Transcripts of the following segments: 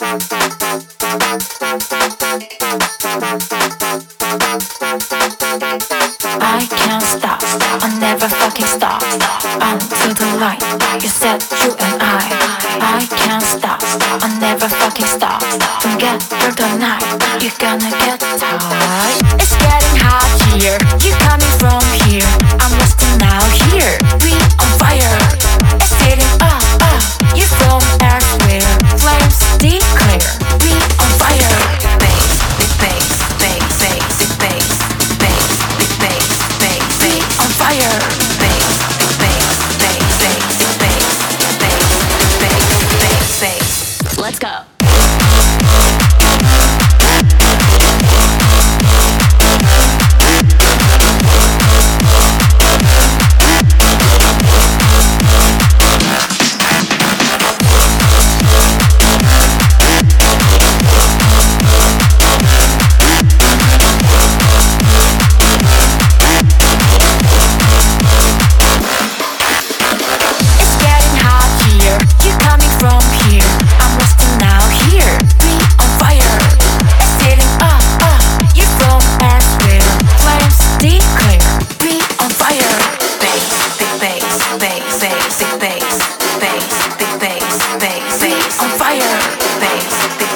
I can't stop, I'll never fucking stop. Until the light, you said you and I can't stop, I'll never fucking stop. Don't get through the night, you're gonna get tired. It's getting hot here, you coming from here. I'm lost now here, we on fire. It's heating up, you from elsewhere. Flames declare, we on fire. Bass, big bass, bass, bass, big bass, bass, big bass, bass, we on fire. Bass, big bass, bass, bass, big bass, bass, big bass, bass, bass. Let's go.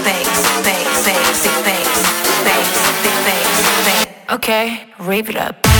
Okay, rave it up.